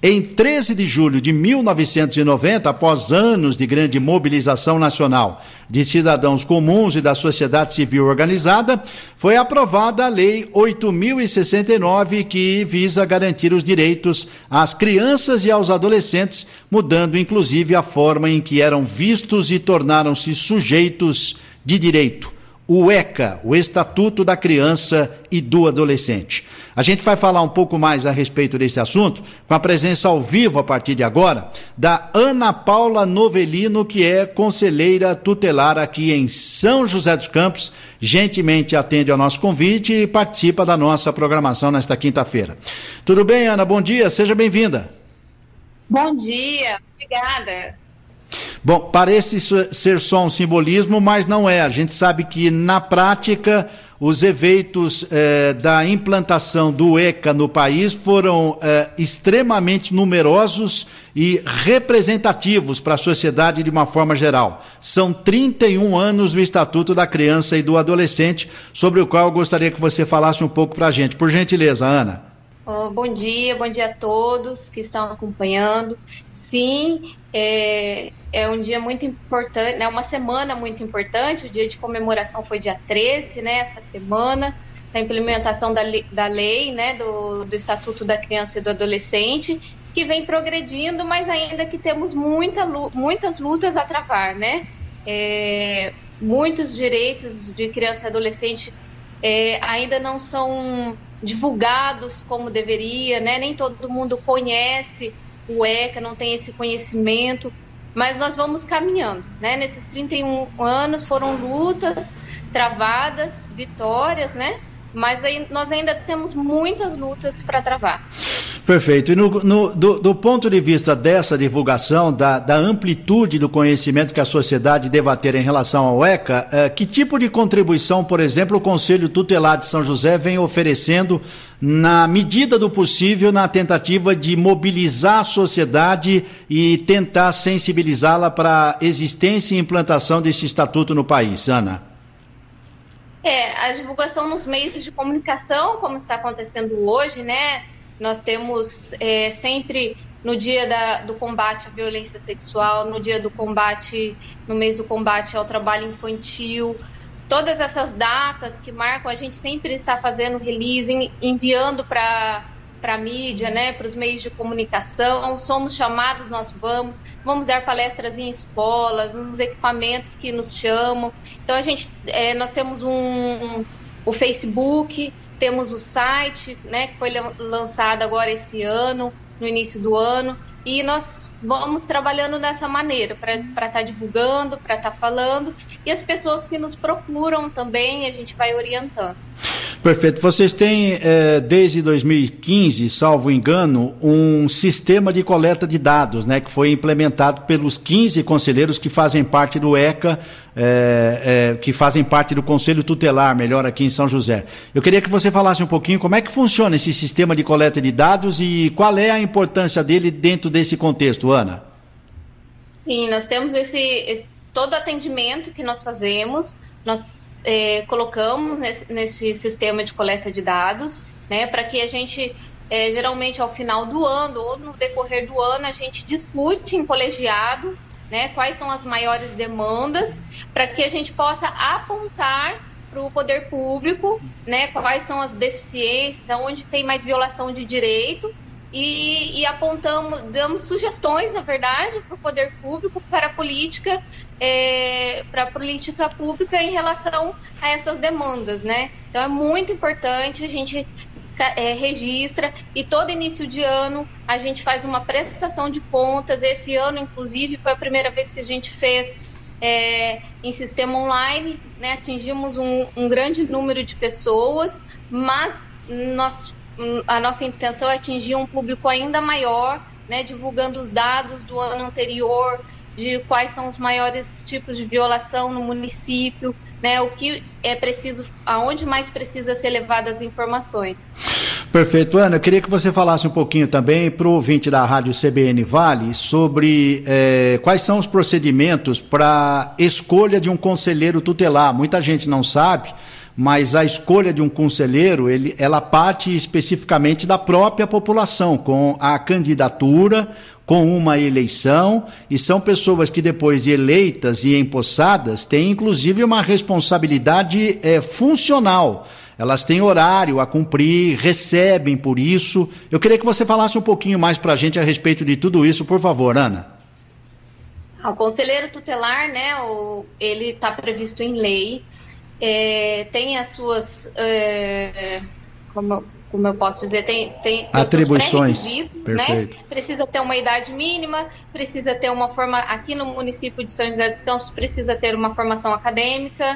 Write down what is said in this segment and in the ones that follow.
Em 13 de julho de 1990, após anos de grande mobilização nacional de cidadãos comuns e da sociedade civil organizada, foi aprovada a Lei 8.069, que visa garantir os direitos às crianças e aos adolescentes, mudando inclusive a forma em que eram vistos e tornaram-se sujeitos de direito. O ECA, o Estatuto da Criança e do Adolescente. A gente vai falar um pouco mais a respeito desse assunto, com a presença ao vivo, a partir de agora, da Ana Paula Novelino, que é conselheira tutelar aqui em São José dos Campos, gentilmente atende ao nosso convite e participa da nossa programação nesta quinta-feira. Tudo bem, Ana? Bom dia, seja bem-vinda. Bom dia, obrigada. Bom, parece ser só um simbolismo, mas não é. A gente sabe que, na prática, os efeitos da implantação do ECA no país foram extremamente numerosos e representativos para a sociedade de uma forma geral. São 31 anos do Estatuto da Criança e do Adolescente, sobre o qual eu gostaria que você falasse um pouco para a gente. Por gentileza, Ana. Bom dia a todos que estão acompanhando. Sim, é um dia muito importante, né? Uma semana muito importante. O dia de comemoração foi dia 13, né? Essa semana, da implementação da lei, né? Do Estatuto da Criança e do Adolescente, que vem progredindo, mas ainda que temos muitas lutas a travar, né? Muitos direitos de criança e adolescente ainda não são divulgados como deveria, né? Nem todo mundo conhece o ECA, não tem esse conhecimento, mas nós vamos caminhando, né? Nesses 31 anos foram lutas travadas, vitórias, né? Mas nós ainda temos muitas lutas para travar. Perfeito. E do ponto de vista dessa divulgação, da amplitude do conhecimento que a sociedade deva ter em relação ao ECA, que tipo de contribuição, por exemplo, o Conselho Tutelar de São José vem oferecendo na medida do possível na tentativa de mobilizar a sociedade e tentar sensibilizá-la para a existência e implantação desse estatuto no país? Ana? A divulgação nos meios de comunicação, como está acontecendo hoje, né? Nós temos sempre no dia do combate à violência sexual, no dia do combate, no mês do combate ao trabalho infantil, todas essas datas que marcam, a gente sempre está fazendo release, enviando para a mídia, né, para os meios de comunicação. Somos chamados, nós vamos dar palestras em escolas, nos equipamentos que nos chamam. Então nós temos o Facebook, temos o site, né, que foi lançado agora esse ano, no início do ano, e nós vamos trabalhando dessa maneira, para estar divulgando, para estar falando, e as pessoas que nos procuram também, a gente vai orientando. Perfeito. Vocês têm, desde 2015, salvo engano, um sistema de coleta de dados, né, que foi implementado pelos 15 conselheiros que fazem parte do ECA, que fazem parte do Conselho Tutelar, melhor, aqui em São José. Eu queria que você falasse um pouquinho como é que funciona esse sistema de coleta de dados e qual é a importância dele dentro desse contexto, Ana? Sim, nós temos todo atendimento que nós fazemos, nós colocamos nesse sistema de coleta de dados, né, para que a gente, geralmente ao final do ano ou no decorrer do ano, a gente discute em colegiado, né, quais são as maiores demandas, para que a gente possa apontar para o poder público, né, quais são as deficiências, onde tem mais violação de direito, e damos sugestões, na verdade, para o poder público, para a política pública em relação a essas demandas, né? Então é muito importante, a gente registra, e todo início de ano a gente faz uma prestação de contas. Esse ano, inclusive, foi a primeira vez que a gente fez em sistema online, né? Atingimos um grande número de pessoas, mas a nossa intenção é atingir um público ainda maior, né, divulgando os dados do ano anterior, de quais são os maiores tipos de violação no município, né, o que é preciso, aonde mais precisa ser levadas as informações. Perfeito. Ana, eu queria que você falasse um pouquinho também para o ouvinte da Rádio CBN Vale sobre quais são os procedimentos para escolha de um conselheiro tutelar. Muita gente não sabe, mas a escolha de um conselheiro, ela parte especificamente da própria população, com a candidatura, com uma eleição, e são pessoas que depois de eleitas e empossadas têm inclusive uma responsabilidade funcional. Elas têm horário a cumprir, recebem por isso. Eu queria que você falasse um pouquinho mais para a gente a respeito de tudo isso, por favor, Ana. O conselheiro tutelar, né, ele está previsto em lei, tem as suas, como eu posso dizer, tem atribuições, né? Precisa ter uma idade mínima, precisa ter uma aqui no município de São José dos Campos precisa ter uma formação acadêmica,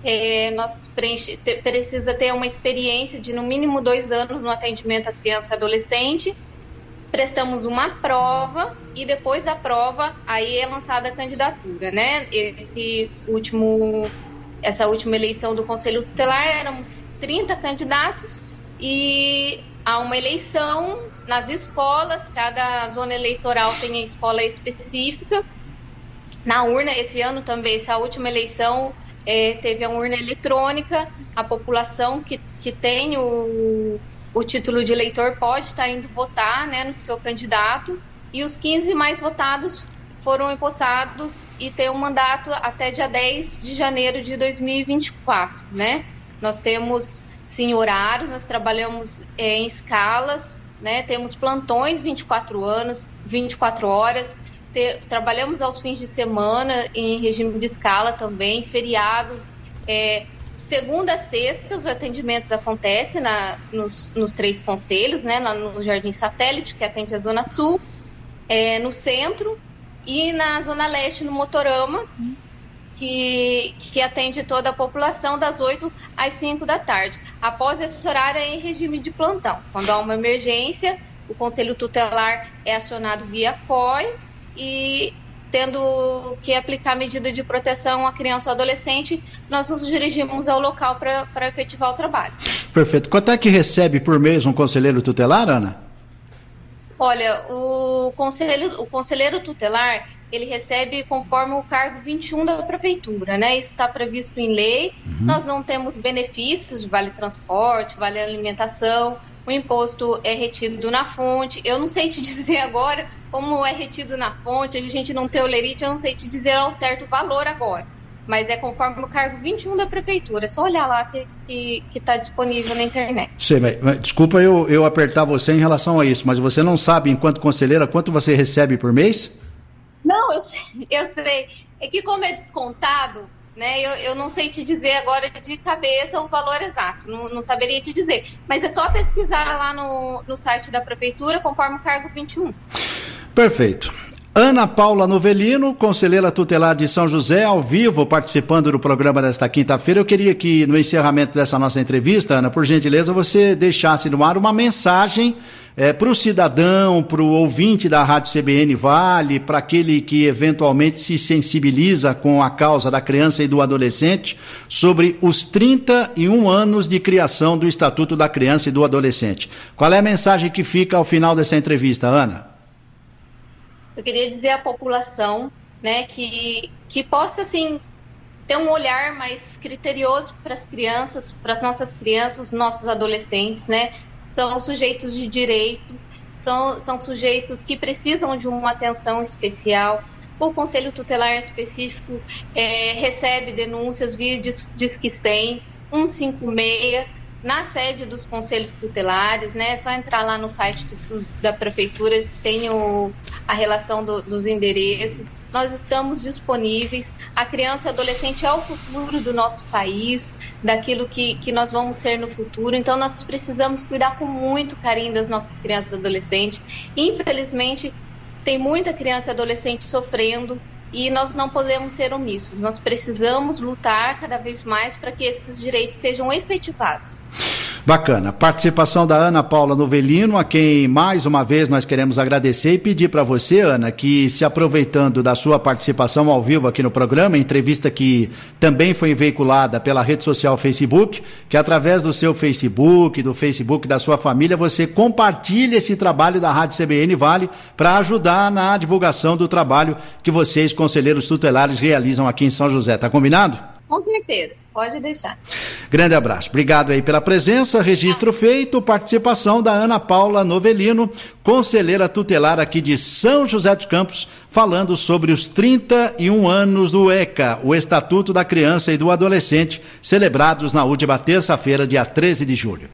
precisa ter uma experiência de no mínimo 2 anos no atendimento à criança e adolescente. Prestamos uma prova e depois da prova aí é lançada a candidatura, né? Essa última eleição do Conselho Tutelar éramos 30 candidatos e há uma eleição nas escolas, cada zona eleitoral tem a escola específica. Na urna, esse ano também, essa última eleição, teve a urna eletrônica, a população que tem o título de eleitor pode estar indo votar, né, no seu candidato, e os 15 mais votados foram empossados e têm um mandato até dia 10 de janeiro de 2024, né? Nós temos, sim, horários, nós trabalhamos em escalas, né? Temos plantões 24 horas, trabalhamos aos fins de semana em regime de escala também, feriados, segunda a sexta, os atendimentos acontecem nos 3 conselhos, né? No Jardim Satélite, que atende a Zona Sul, no centro, e na Zona Leste, no Motorama, que atende toda a população das 8 às 5 da tarde. Após esse horário, é em regime de plantão. Quando há uma emergência, o Conselho Tutelar é acionado via COI e, tendo que aplicar medida de proteção à criança ou adolescente, nós nos dirigimos ao local para efetivar o trabalho. Perfeito. Quanto é que recebe por mês um conselheiro tutelar, Ana? Olha, o conselheiro tutelar, ele recebe conforme o cargo 21 da prefeitura, né? Isso está previsto em lei. Nós não temos benefícios de vale transporte, vale alimentação. O imposto é retido na fonte. Eu não sei te dizer agora como é retido na fonte, a gente não tem olerite, eu não sei te dizer ao certo valor agora. Mas é conforme o cargo 21 da prefeitura. É só olhar lá que está disponível na internet. Sei, mas desculpa eu apertar você em relação a isso, mas você não sabe, enquanto conselheira, quanto você recebe por mês? Não, eu sei. É que como é descontado, né, eu não sei te dizer agora de cabeça o valor exato, não saberia te dizer. Mas é só pesquisar lá no site da prefeitura, conforme o cargo 21. Perfeito. Ana Paula Novelino, conselheira tutelar de São José, ao vivo, participando do programa desta quinta-feira. Eu queria que, no encerramento dessa nossa entrevista, Ana, por gentileza, você deixasse no ar uma mensagem para o cidadão, para o ouvinte da Rádio CBN Vale, para aquele que eventualmente se sensibiliza com a causa da criança e do adolescente, sobre os 31 anos de criação do Estatuto da Criança e do Adolescente. Qual é a mensagem que fica ao final dessa entrevista, Ana? Eu queria dizer à população, né, que possa, assim, ter um olhar mais criterioso para as crianças, para as nossas crianças, nossos adolescentes, né? São sujeitos de direito, são sujeitos que precisam de uma atenção especial. O Conselho Tutelar específico recebe denúncias via Disque 100, 156, na sede dos conselhos tutelares, né? É só entrar lá no site da prefeitura, tem a relação dos endereços. Nós estamos disponíveis. A criança e adolescente é o futuro do nosso país, daquilo que nós vamos ser no futuro. Então, nós precisamos cuidar com muito carinho das nossas crianças e adolescentes. Infelizmente, tem muita criança e adolescente sofrendo, e nós não podemos ser omissos. Nós precisamos lutar cada vez mais para que esses direitos sejam efetivados. Bacana. Participação da Ana Paula Novelino, a quem mais uma vez nós queremos agradecer e pedir para você, Ana, que, se aproveitando da sua participação ao vivo aqui no programa, entrevista que também foi veiculada pela rede social Facebook, que através do seu Facebook, do Facebook da sua família, você compartilhe esse trabalho da Rádio CBN Vale para ajudar na divulgação do trabalho que vocês, conselheiros tutelares, realizam aqui em São José. Tá combinado? Com certeza, pode deixar. Grande abraço. Obrigado aí pela presença, registro feito, participação da Ana Paula Novelino, conselheira tutelar aqui de São José dos Campos, falando sobre os 31 anos do ECA, o Estatuto da Criança e do Adolescente, celebrados na última terça-feira, dia 13 de julho.